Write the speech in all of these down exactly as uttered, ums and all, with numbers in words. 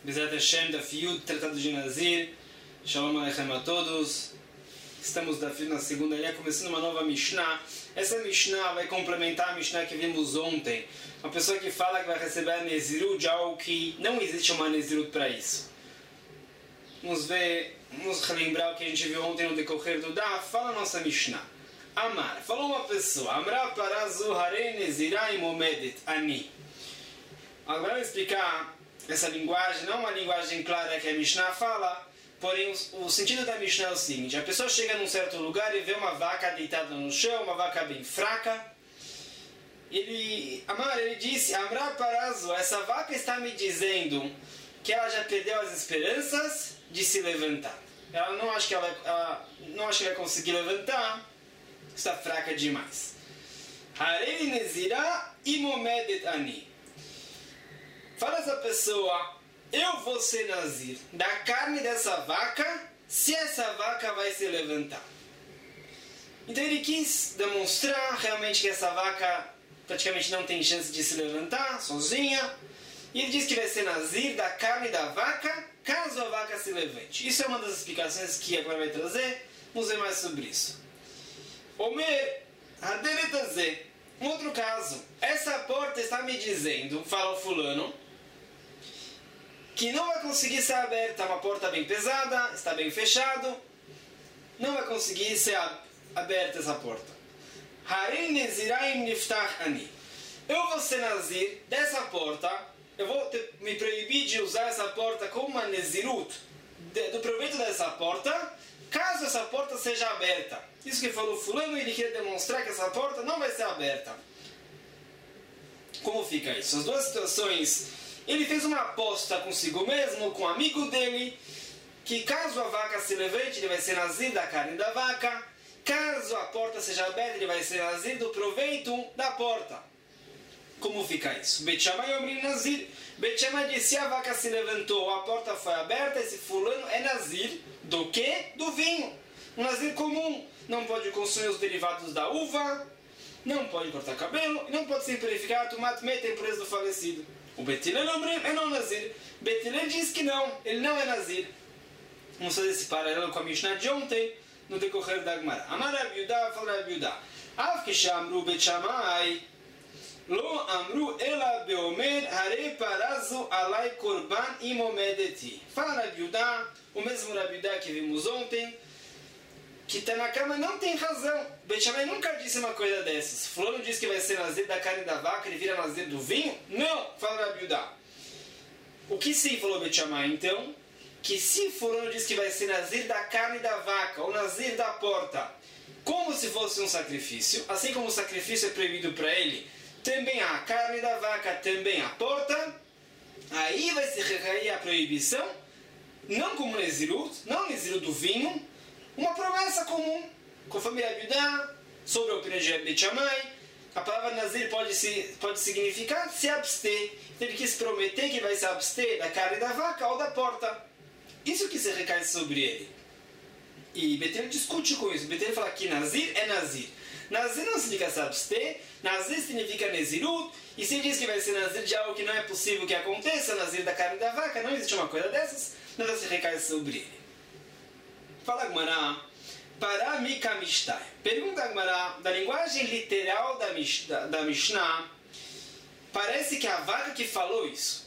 Bezerra Hashem, da Fiud, Tratado de Nazir. Shalom Aleichem a todos. Estamos da Fiud na segunda linha, começando uma nova Mishnah. Essa Mishnah vai complementar a Mishnah que vimos ontem. Uma pessoa que fala que vai receber a Nezirut de algo que não existe uma Nezirut para isso. Vamos ver, vamos relembrar o que a gente viu ontem no decorrer do Daf. Fala a nossa Mishnah. Amar, falou uma pessoa, Amra para Zuharei Nezirah Momedet Ani. Agora eu vou explicar essa linguagem, não uma linguagem clara que a Mishnah fala, porém o, o sentido da Mishnah é o seguinte: a pessoa chega num certo lugar e vê uma vaca deitada no chão, uma vaca bem fraca. Ele, Amar, ele disse, Amra Parazu, essa vaca está me dizendo que ela já perdeu as esperanças de se levantar. Ela não acha que ela, ela não acha que vai conseguir levantar, está fraca demais. Harei Nezirah Momedet Ani. Fala essa pessoa, eu vou ser Nazir da carne dessa vaca, se essa vaca vai se levantar. Então ele quis demonstrar realmente que essa vaca praticamente não tem chance de se levantar sozinha. E ele diz que vai ser Nazir da carne da vaca, caso a vaca se levante. Isso é uma das explicações que agora vai trazer. Vamos ver mais sobre isso. Omer, Haderetazé. Um outro caso. Essa porta está me dizendo, fala o fulano, que não vai conseguir ser aberta. Uma porta bem pesada, está bem fechado. Não vai conseguir ser aberta essa porta. Harei Neziraim Niftach Ani. Eu vou ser Nazir dessa porta. Eu vou ter, me proibir de usar essa porta como uma Nezirut de, do proveito dessa porta, caso essa porta seja aberta. Isso que falou fulano, ele quer demonstrar que essa porta não vai ser aberta. Como fica isso? As duas situações, ele fez uma aposta consigo mesmo, com um amigo dele, que caso a vaca se levante, ele vai ser Nazir da carne da vaca. Caso a porta seja aberta, ele vai ser Nazir do proveito da porta. Como fica isso? Bet Shammai Omrim Nazir. Bet Shammai disse, se a vaca se levantou, a porta foi aberta, esse fulano é Nazir do quê? Do vinho. Um Nazir comum. Não pode consumir os derivados da uva, não pode cortar cabelo, não pode se purificar, tomar meta a impureza do falecido. O Bet Hillel Omrim é não Nazir. Bet Hillel diz que não, ele não é Nazir. Vamos fazer esse paralelo com a Mishnah de ontem, no decorrer da Gemara. Amar Rabi Yehuda, fala Rabi Yehuda. Av Kishamru Bet Shammai Lo Amru Ela Beomer Harei Parazu Alai Korban Imomedeti. Fala Rabi Yehuda, o mesmo Rabi Yehuda que vimos ontem, que Tanakama não tem razão. Bet Shammai nunca disse uma coisa dessas. Fulano diz que vai ser Nazir da carne da vaca, ele vira Nazir do vinho? Não, fala Rabi Yehuda. O que sim falou Bet Shammai então? Que se fulano diz que vai ser Nazir da carne da vaca, ou Nazir da porta, como se fosse um sacrifício, assim como o sacrifício é proibido para ele, também a carne da vaca, também a porta, aí vai se recair a proibição, não como Nezirut, não Nezirut do vinho, uma promessa comum, conforme a Yehuda, sobre a opinião de Bet Shammai. A palavra Nazir pode, se, pode significar se abster. Então ele quis prometer que vai se abster da carne da vaca ou da porta. Isso que se recai sobre ele. E Betel discute com isso. Betel fala que Nazir é Nazir. Nazir não significa se abster, Nazir significa Nezirut, e se diz que vai ser Nazir de algo que não é possível que aconteça, Nazir da carne da vaca, não existe uma coisa dessas, nada se recai sobre ele. Fala Gemara, para Mikamishtai. Pergunta Gemara, da linguagem literal da, da, da Mishnah, parece que a vaca que falou isso.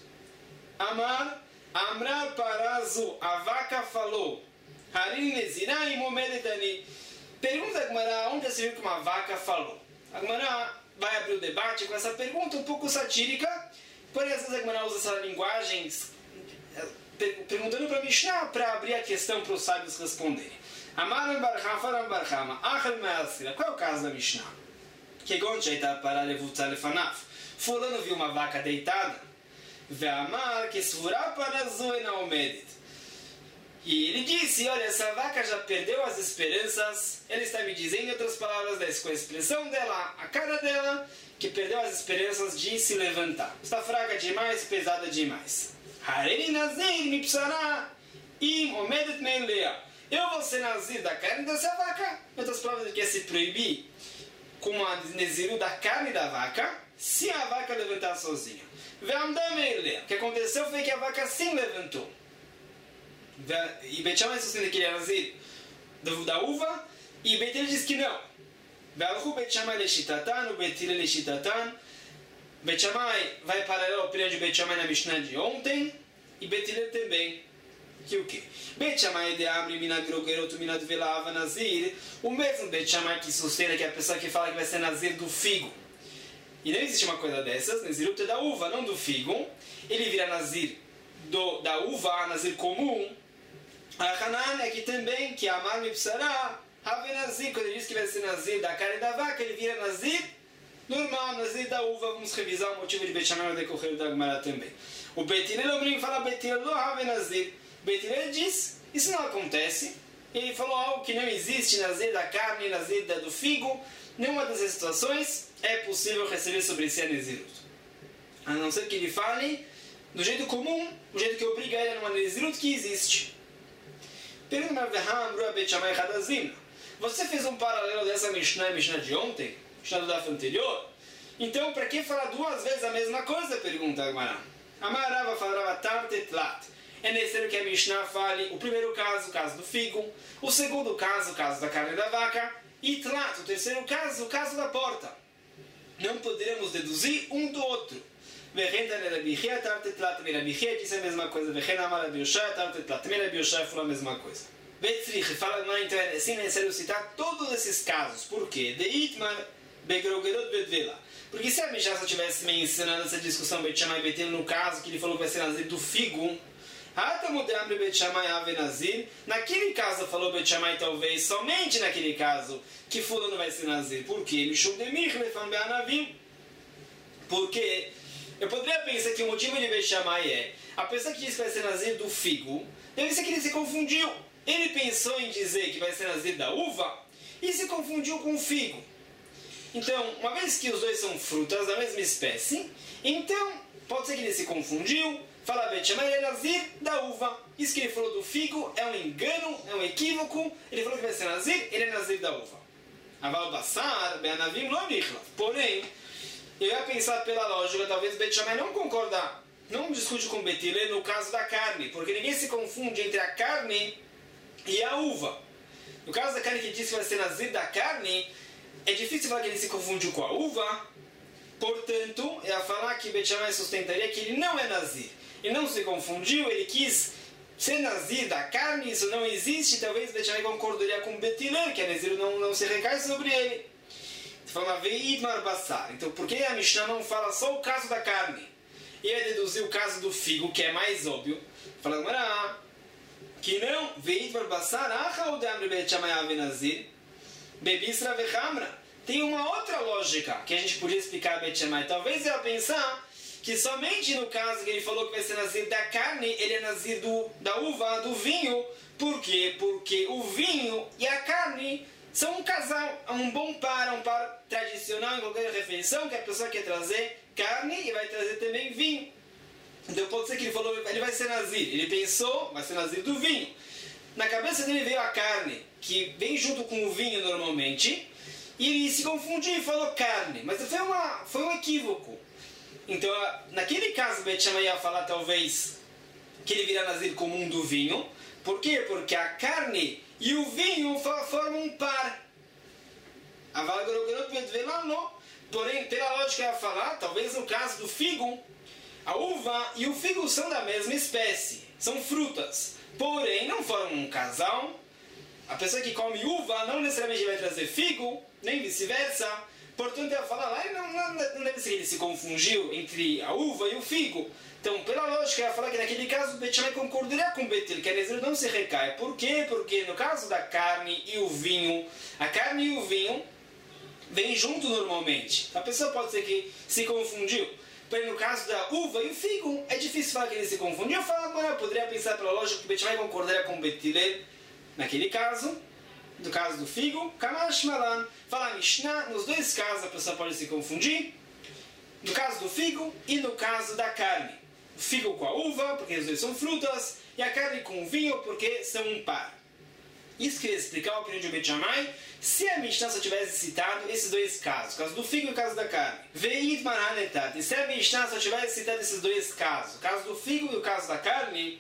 Amar, Amra Parazu, a vaca falou. Harin Nezirah Momedet Ani. Pergunta a Gemara, onde se viu que uma vaca falou? A Gemara vai abrir o debate com essa pergunta um pouco satírica, porém às vezes a Gemara usa essa linguagem perguntando para Mishnah para abrir a questão para os sábios responderem. Amaram Barchama, Faram Barchama, Achel Me'asira. Qual é o caso da Mishnah? Que Gonchaita para Levutza Lefanaf. Fulano viu uma vaca deitada, Ve'amar que Svurá para Zoena Omedet. E ele disse, olha, essa vaca já perdeu as esperanças. Ele está me dizendo, em outras palavras, com a expressão dela, a cara dela, que perdeu as esperanças de se levantar. Está fraca demais, pesada demais. Harei Nazir Mipsará Im Omedet Meilea. Eu vou ser Nazir da carne dessa vaca. Em outras palavras, ele quer se proibir com a Neziru da carne da vaca, se a vaca levantar sozinha. O que aconteceu foi que a vaca sim levantou. E Beit Shammai sustenta que ele era nazir da uva, e Beit Hillel diz que não. O Beit Shammai leshitatan, o Beit Hillel leshitatan. Beit Shammai vai paralelo ao opinião de Beit Shammai na Mishnah de ontem, e Beit Hillel também. Que o quê? Beit Shammai de Amri minad grogerotu minad velava nazir. O mesmo Beit Shammai que sustenta que é a pessoa que fala que vai ser nazir do figo. E não existe uma coisa dessas, nazirut é da uva, não do figo. Ele vira nazir do, da uva, nazir comum. A Hanan é que também, que Amar Mipsará, Have Nazir, quando ele diz que vai ser nazir da carne da vaca, ele vira nazir normal, nazir da uva. Vamos revisar o motivo de Beit Shammai no decorrer da Gemara também. O Beit Hillel obriga a falar Beit Hillel não Have Nazir. Beit Hillel diz, isso não acontece. Ele falou algo que não existe, nazir da carne, nazir da, do figo. Nenhuma dessas situações é possível receber sobre si a nazirut. A não ser que ele fale do jeito comum, o jeito que obriga ele a uma nazirut que existe. Você fez um paralelo dessa Mishnah e Mishnah de ontem? Mishnah do Daf anterior? Então, para que falar duas vezes a mesma coisa? Pergunta a Gemara. Amarava falava tartetlat. É necessário que a Mishnah fale o primeiro caso, o caso do figo, o segundo caso, o caso da carne da vaca, e tlat, o terceiro caso, o caso da porta. Não poderemos deduzir um do outro. Vechenda Rabihia tartetlat, Rabihia disse a mesma coisa. Vechenda Amar Rabioshai tartetlat, Rabioshai falou a mesma coisa. Betzrich fala, não, então é assim necessário citar todos esses casos. Por quê? De Itmar Begrogerot Bedvela. Porque se a Mishnah só tivesse mencionado essa discussão Beit Shammai e Beit Hillel no caso que ele falou que vai ser nazir do figo, naquele caso falou Beit Shammai talvez somente naquele caso que fulano vai ser nazir. Por quê? Porque eu poderia pensar que o motivo de Beit Shammai é a pessoa que diz que vai ser nazir do figo, deve ser que ele se confundiu. Ele pensou em dizer que vai ser nazir da uva e se confundiu com o figo. Então, uma vez que os dois são frutas da mesma espécie, então pode ser que ele se confundiu. Fala Beit Shammai, ele é nazir da uva. Isso que ele falou do figo é um engano, é um equívoco. Ele falou que vai ser nazir, ele é nazir da uva. Aval Bassar, Be'anavim, lo nichlaf. Porém, eu ia pensar pela lógica, talvez Beit Shammai não concordar, não discute com Beit Hillel no caso da carne, porque ninguém se confunde entre a carne e a uva. No caso da carne que diz que vai ser nazir da carne, é difícil falar que ele se confundiu com a uva. Portanto, eu ia falar que Beit Shammai sustentaria que ele não é nazir. Ele não se confundiu, ele quis ser nazir da carne, isso não existe. Talvez Beit Shammai concordaria com Beit Hillel, que a nazir não, não se recai sobre ele. Fala Veidmar Bassar. Então, por que a Mishnah não fala só o caso da carne? E vai deduzir o caso do figo, que é mais óbvio. Fala Gemara que não. Veidmar Bassar, acha o Damri Beit Shammai ave nazir, bebisra vechamra. Tem uma outra lógica que a gente podia explicar a Beit Shammai. Talvez eu ia pensar que somente no caso que ele falou que vai ser nazir da carne, ele é nazir do, da uva, do vinho. Por quê? Porque o vinho e a carne são um casal, um bom par, um par tradicional em qualquer refeição, que a pessoa quer trazer carne e vai trazer também vinho. Então pode ser que ele falou, ele vai ser nazir. Ele pensou, vai ser nazir do vinho. Na cabeça dele veio a carne, que vem junto com o vinho normalmente, e ele se confundiu e falou carne. Mas foi, uma, foi um equívoco. Então, naquele caso, Beit Shammai ia falar talvez que ele vira nazir comum do vinho. Por quê? Porque a carne e o vinho formam um par. Porém, pela lógica ia falar, talvez no caso do figo, a uva e o figo são da mesma espécie. São frutas. Porém, não formam um casal. A pessoa que come uva não necessariamente vai trazer figo, nem vice-versa. Portanto, eu ia falar lá, não, não, não deve ser que ele se confundiu entre a uva e o figo. Então, pela lógica, eu ia falar que naquele caso o Beit Shammai concordaria com o Beit Hillel, que a nazir não se recai. Por quê? Porque no caso da carne e o vinho, a carne e o vinho vêm junto normalmente. A pessoa pode ser que se confundiu. Porém, no caso da uva e o figo, é difícil falar que ele se confundiu. Eu falo agora, eu poderia pensar pela lógica que o Beit Shammai concordaria com o Beit Hillel naquele caso. No caso do figo, Kamash Malan, fala Mishnah, nos dois casos a pessoa pode se confundir, no caso do figo e no caso da carne. O figo com a uva, porque os dois são frutas, e a carne com o vinho, porque são um par. Isso que eu ia explicar a opinião de Bet Shammai, se a Mishnah só tivesse citado esses dois casos, o caso do figo e o caso da carne. Veit Maranetat. E se a Mishnah só tivesse citado esses dois casos, o caso do figo e o caso da carne,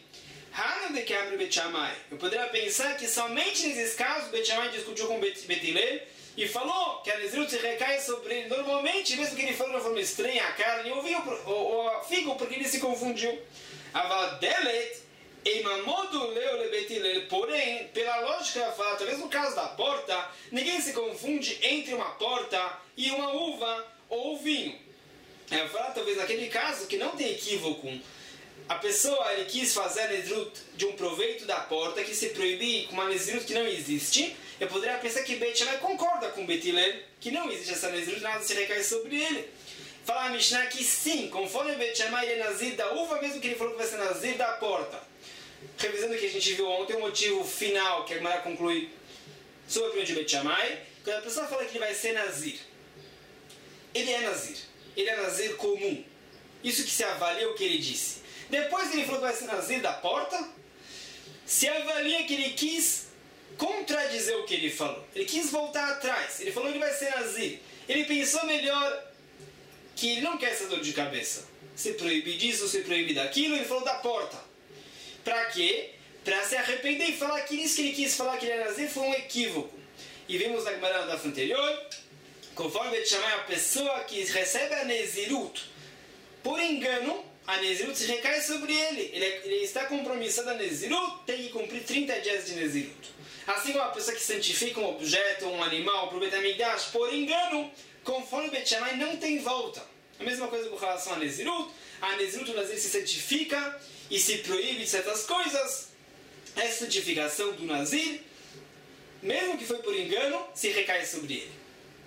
eu poderia pensar que somente nesses casos Bet Shammai discutiu com Bet Hillel e falou que a Nezirut se recai sobre ele normalmente, mesmo que ele falou de uma forma estranha a carne ou o figo, porque ele se confundiu. Avadelet Eimamodu leu le Bet Hillel. Porém, pela lógica fala, talvez no caso da porta, ninguém se confunde entre uma porta e uma uva ou vinho. Eu falo, talvez naquele caso que não tem equívoco, a pessoa ele quis fazer a Nezirut de um proveito da porta que se proibir com uma Nezirut que não existe. Eu poderia pensar que Bet Shammai concorda com Bet Hillel que não existe essa Nezirut, nada se recai sobre ele. Fala a Mishnah que sim, conforme Bet Shammai ele é Nazir da uva, mesmo que ele falou que vai ser Nazir da porta. Revisando o que a gente viu ontem, o motivo final que a Gemara conclui sobre a opinião de Bet Shammai, quando a pessoa fala que ele vai ser Nazir, ele é Nazir, ele é Nazir comum. Isso que se avalia o que ele disse. Depois ele falou que vai ser Nazir da porta, se avalia que ele quis contradizer o que ele falou. Ele quis voltar atrás. Ele falou que ele vai ser Nazir. Ele pensou melhor que ele não quer essa dor de cabeça. Se proíbe disso, se proíbe daquilo, ele falou da porta. Para quê? Para se arrepender e falar que isso que ele quis falar que ele era Nazir foi um equívoco. E vimos na Gemara da anterior, conforme Bet Shammai, a pessoa que recebe a Nezirut por engano, a Nezirut se recai sobre ele. Ele, ele está compromissado a Nezirut, tem que cumprir trinta dias de Nezirut. Assim como a pessoa que santifica um objeto, um animal, para o Bet HaMikdash, por engano, conforme Bet Shammai, não tem volta. A mesma coisa com relação a Nezirut. A Nezirut, o Nazir se santifica e se proíbe de certas coisas. Essa santificação do Nazir, mesmo que foi por engano, se recai sobre ele.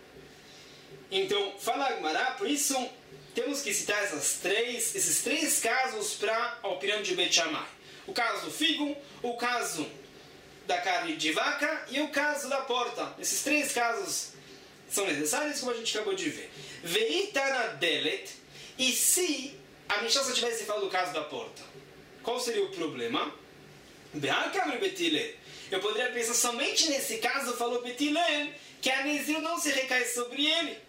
Então, fala a Gemara, por isso temos que citar essas três, esses três casos para a opinião de Bet Shammai. O caso do figo, o caso da carne de vaca e o caso da porta. Esses três casos são necessários, como a gente acabou de ver. Veitana delet, e se a Mishnah só tivesse falado do caso da porta, qual seria o problema? Eu poderia pensar somente nesse caso, falou Bet Hillel, que a Nezirut não se recai sobre ele.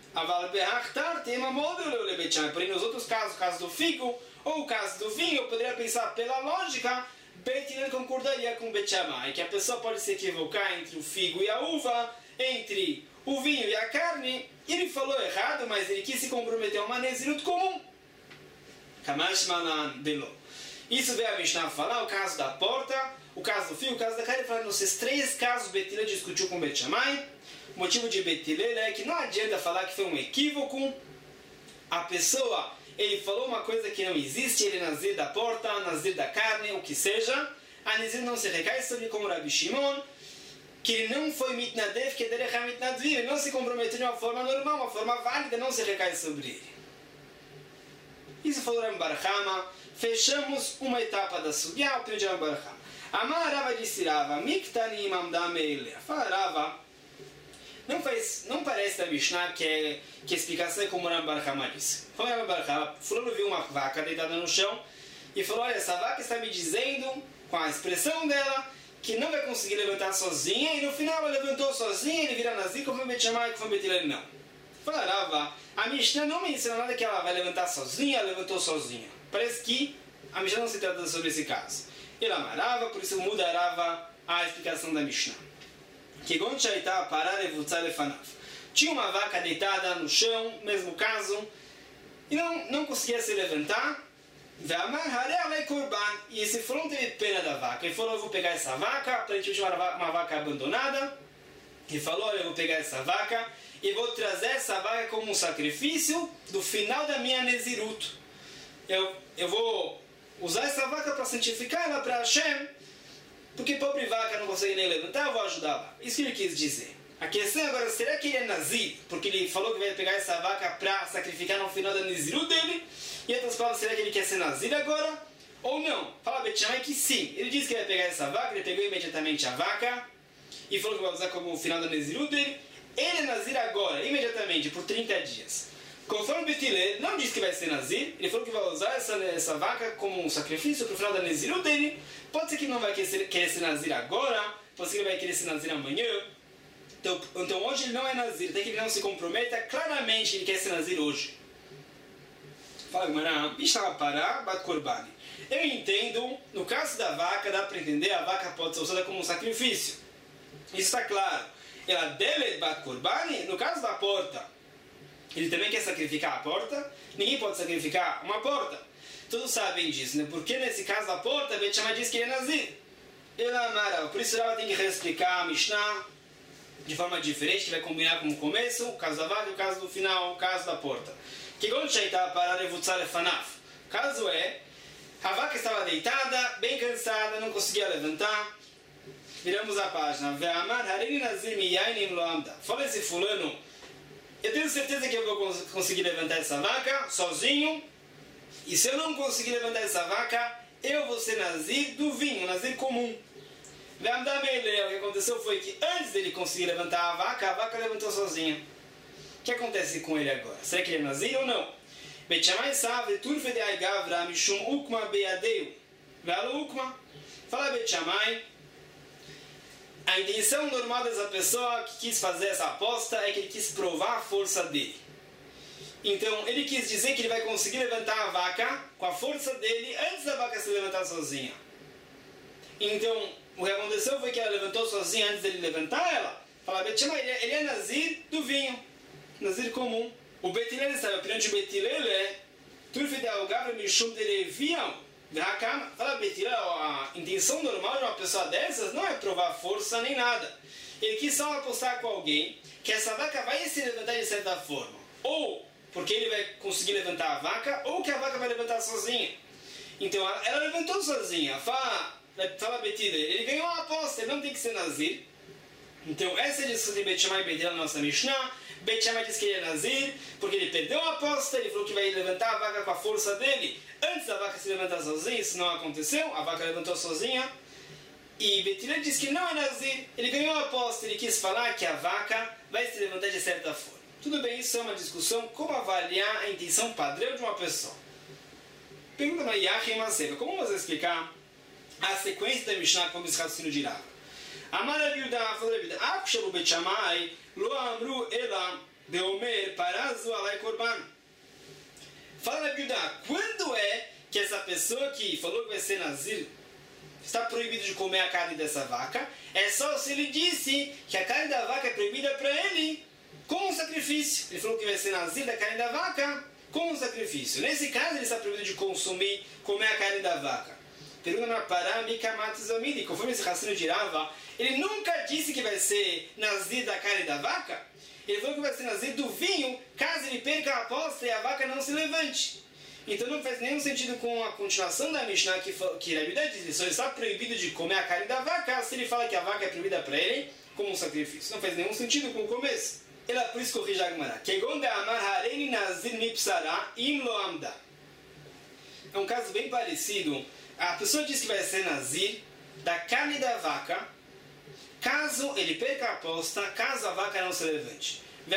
Porém, nos outros casos, o caso do figo ou o caso do vinho, eu poderia pensar pela lógica, Bet Hillel concordaria com Bet Shammai, que a pessoa pode se equivocar entre o figo e a uva, entre o vinho e a carne. Ele falou errado, mas ele quis se comprometer a uma Nezirut comum. Kamash Manan Delo. Isso veio a Mishnah falar, o caso da porta, o caso do figo, o caso da carne. Ele falou, nesses três casos, Bet Hillel discutiu com Bet Shammai. O motivo de Bet Hillel é que não adianta falar que foi um equívoco. A pessoa, ele falou uma coisa que não existe, ele é Nazir da porta, Nazir da carne, o que seja. A Nazir não se recai sobre como Rabi Shimon, que ele não foi mitnadev, que ele ele não se comprometeu de uma forma normal, uma forma válida, não se recai sobre ele. Isso falou Rambam bar Chama. Fechamos uma etapa da Sugya, a opinião de Rambam bar Chama. Amar Rava disse Rava, Miktani imam dameile. Fala Rava, Não, faz, não parece da Mishnah que, é, que a explicação é como o Rambam bar Chama disse. Como o Rambam bar Chama, fulano viu uma vaca deitada no chão e falou, olha, essa vaca está me dizendo, com a expressão dela, que não vai conseguir levantar sozinha, e no final ela levantou sozinha, ele vira Nazir, como Bet Shammai, como Bet Hillel, não. Fala Rava, a Mishnah não menciona nada que ela vai levantar sozinha, ela levantou sozinha. Parece que a Mishnah não se trata sobre esse caso. Ela amarava, por isso muda Rava a explicação da Mishnah. Tinha uma vaca deitada no chão, mesmo caso, e não, não conseguia se levantar. E esse fulano teve pena da vaca. Ele falou, eu vou pegar essa vaca, aparentemente uma, uma vaca abandonada. Ele falou, olha, eu vou pegar essa vaca e vou trazer essa vaca como um sacrifício do final da minha Nezirut. Eu, eu vou usar essa vaca para santificar ela para Hashem, porque pobre vaca não consegue nem levantar, eu vou ajudar a vaca. Isso que ele quis dizer. A questão agora, será que ele é Nazir? Porque ele falou que vai pegar essa vaca para sacrificar no final da Nezirut dele. E outras palavras, será que ele quer ser Nazir agora? Ou não? Fala Bet Shammai que sim. Ele disse que vai pegar essa vaca, ele pegou imediatamente a vaca e falou que vai usar como o final da Nezirut dele. Ele é Nazir agora, imediatamente, por trinta dias. Conforme Bet Hillel, não disse que vai ser Nazir, ele falou que vai usar essa, essa vaca como um sacrifício para o final da Nezirut dele. Pode ser que não vai querer ser, querer ser Nazir agora, pode ser que ele vai querer ser nazir amanhã. Então, então hoje ele não é nazir, até que ele não se comprometa, claramente ele quer ser nazir hoje. Fala, Gmará, Bishla Pará, Bat Korbani. Eu entendo, no caso da vaca, dá para entender, a vaca pode ser usada como um sacrifício. Isso está claro. Ela dele Bat Korbani, no caso da porta, ele também quer sacrificar a porta, ninguém pode sacrificar uma porta. Todos sabem disso, né? Porque nesse caso da porta, Bet Shammai diz que ele é nazir. Ela amara, por isso ela tem que reexplicar a Mishnah de forma diferente, que vai combinar com o começo, o caso da vaca e o caso do final, o caso da porta. Que quando Shaita para revutzar lefanaf. O caso é, a vaca estava deitada, bem cansada, não conseguia levantar. Viramos a página. Ve'amar harini nazir miyainim lo amda. Fala esse fulano, eu tenho certeza que eu vou conseguir levantar essa vaca sozinho. E se eu não conseguir levantar essa vaca, eu vou ser nazir do vinho, nazir comum. O que aconteceu foi que antes dele conseguir levantar a vaca, a vaca levantou sozinha. O que acontece com ele agora? Será que ele é nazir ou não? Bet Shammai sabe, turfe de aigavra mishum ukma beadeu. Velo ukma. Fala Bet Shammai, a intenção normal dessa pessoa que quis fazer essa aposta é que ele quis provar a força dele. Então, ele quis dizer que ele vai conseguir levantar a vaca com a força dele antes da vaca se levantar sozinha. Então, o que aconteceu foi que ela levantou sozinha antes dele levantar ela. Fala, Bet Shammai, ele é nazir do vinho. Nazir comum. O Bet Hillel sabe, a opinião de Bet Hillel é Turfi de Algavra Mishum de Leviam. Fala, Bet Hillel, a intenção normal de uma pessoa dessas não é provar força nem nada. Ele quis só apostar com alguém que essa vaca vai se levantar de certa forma. Ou porque ele vai conseguir levantar a vaca, ou que a vaca vai levantar sozinha. Então, ela levantou sozinha. Fala, fala Bet Hillel, ele ganhou a aposta, ele não tem que ser nazir. Então, essa é a discussão de Bet Shammai e Bet Hillel na nossa Mishnah. Bet Shammai diz que ele é nazir, porque ele perdeu a aposta, ele falou que vai levantar a vaca com a força dele. Antes da vaca se levantar sozinha, isso não aconteceu, a vaca levantou sozinha. E Bet Hillel diz que não é nazir, ele ganhou a aposta, ele quis falar que a vaca vai se levantar de certa forma. Tudo bem, isso é uma discussão, como avaliar a intenção padrão de uma pessoa. Pergunta na Yachim Maseva, como vamos explicar a sequência da Mishnah como esse raciocínio de Rava? Amar Abiuda, falou Abiuda, Akshabu Bet Shammai, Lo Amru Ela, Beomer, Parazu Alai Korban. Fala Abiuda, quando é que essa pessoa que falou que vai ser nazir está proibido de comer a carne dessa vaca? É só se ele disse que a carne da vaca é proibida para ele com um sacrifício. Ele falou que vai ser nazir da carne da vaca com um sacrifício. Nesse caso, ele está proibido de consumir, comer a carne da vaca. Pergunta na Pará, Mikamatizamidi, conforme esse raciocínio de Rava, ele nunca disse que vai ser nazir da carne da vaca. Ele falou que vai ser nazir do vinho, caso ele perca a aposta e a vaca não se levante. Então não faz nenhum sentido com a continuação da Mishnah que, que Rabi Yehuda diz, ele só está proibido de comer a carne da vaca se ele fala que a vaca é proibida para ele como um sacrifício. Não faz nenhum sentido com o começo. Ele é por isso corrige a Gemara. Kegonde amar hareni nazir mipsara im lo amda. É um caso bem parecido. A pessoa diz que vai ser nazir da carne da vaca, caso ele perca a aposta, caso a vaca não se levante.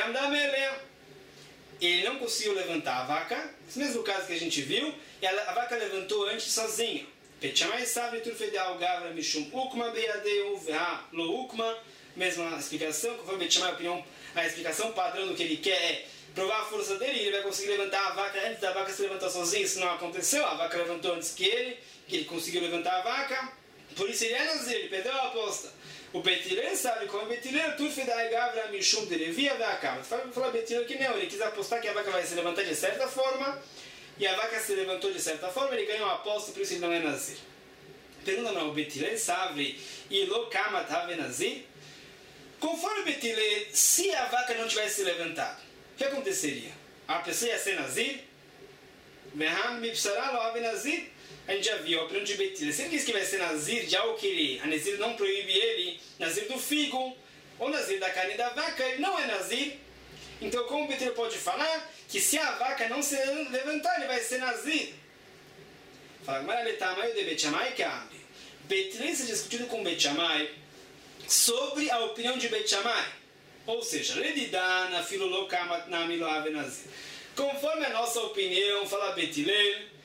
Ele não conseguiu levantar a vaca, esse mesmo caso que a gente viu, e a, a vaca levantou antes sozinha. Bet Shammai sabe turfedeal gavra mishum ukma beadeu veha lo ukma. Mesma explicação, conforme Bet Shammai, a opinião, a explicação padrão do que ele quer é provar a força dele, ele vai conseguir levantar a vaca antes da vaca se levantar sozinha. Isso não aconteceu, a vaca levantou antes que ele, que ele conseguiu levantar a vaca, por isso ele é nazir, ele perdeu a aposta. O Bet Hillel sabe como o Bet Hillel, tu fedai gavra mishum derevia da cama. Fala Bet Hillel que não, ele quis apostar que a vaca vai se levantar de certa forma, e a vaca se levantou de certa forma, ele ganhou a aposta, por isso ele não é nazir. Pergunta não, o Bet Hillel sabe, e lo kama tave nazir? Conforme o Bet Hillel, se a vaca não tivesse se levantado, o que aconteceria? A pessoa ia ser nazir? Veham mipsara lo ave nazir? A gente já viu a opinião de Bet Hillel. Se ele diz que vai ser nazir de algo que ele, a nazir não proíbe ele, nazir do figo, ou nazir da carne da vaca, ele não é nazir. Então como o Bet Hillel pode falar que se a vaca não se levantar, ele vai ser nazir? Fala, mas ele tamanho de Bet Shammai que abre. Bet Hillel está discutindo com Bet Shammai sobre a opinião de Bet Shammai. Ou seja, Ledidana, Filolokamat, Nami, Loave, Nazir. Conforme a nossa opinião, fala Bet Hillel,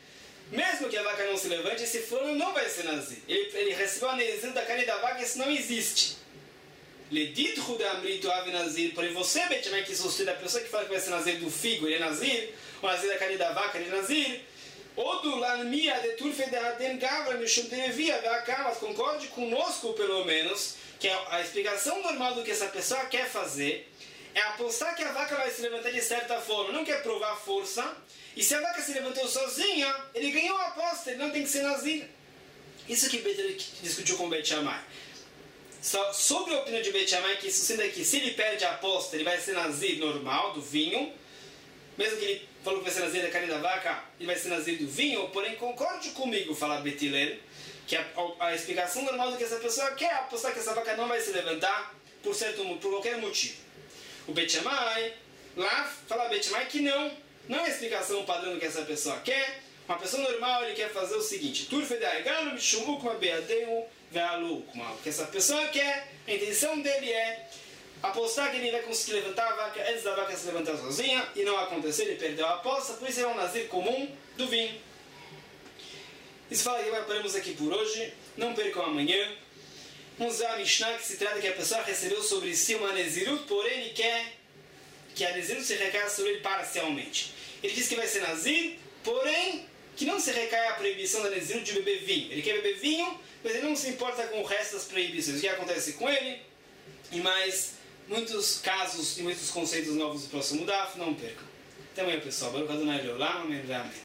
Mesmo que a vaca não se levante, esse fulano não vai ser nazir. Ele, ele recebeu a nezir da carne da vaca, isso não existe. Leditru de amrito ave nazir. Porém, você, Bet Shammai, que sustenta a pessoa que fala que vai ser nazir do figo, ele é nazir. O nazir da carne da vaca, ele é nazir. Odu lanmia de turfe de aden gavra mishum devia vaca. Concorde conosco, pelo menos, que a explicação normal do que essa pessoa quer fazer é apostar que a vaca vai se levantar de certa forma. Não quer provar força. E se a vaca se levantou sozinha, ele ganhou a aposta, ele não tem que ser nazir. Isso que Betel discutiu com Bet Shammai. So, sobre a opinião de Bet Shammai, que sustenta que se ele perde a aposta, ele vai ser nazir normal, do vinho. Mesmo que ele falou que vai ser nazir da carne da vaca, ele vai ser nazir do vinho. Porém, concorde comigo, fala Betilel, que a, a, a explicação normal do que essa pessoa quer é apostar que essa vaca não vai se levantar por, certo, por qualquer motivo. O Bet Shammai, lá fala Bet Shammai que não. Não é a explicação padrão do que essa pessoa quer. Uma pessoa normal, ele quer fazer o seguinte: o que essa pessoa quer, a intenção dele é apostar que ele vai conseguir levantar a vaca antes da vaca se levantar sozinha, e não aconteceu, ele perdeu a aposta, por isso ele é um nazir comum do vinho. Isso fala que paramos aqui por hoje. Não percam amanhã. Vamos ver a Mishnah, que se trata que a pessoa recebeu sobre si uma nezirut, porém ele quer que a nezirut se recaia sobre ele parcialmente. Ele diz que vai ser nazir, porém que não se recai a proibição da nezirut de beber vinho. Ele quer beber vinho, mas ele não se importa com o resto das proibições. O que acontece com ele? E mais muitos casos e muitos conceitos novos do próximo D A F, não percam. Até amanhã, pessoal. Baruch Adonai Leolam. Amém.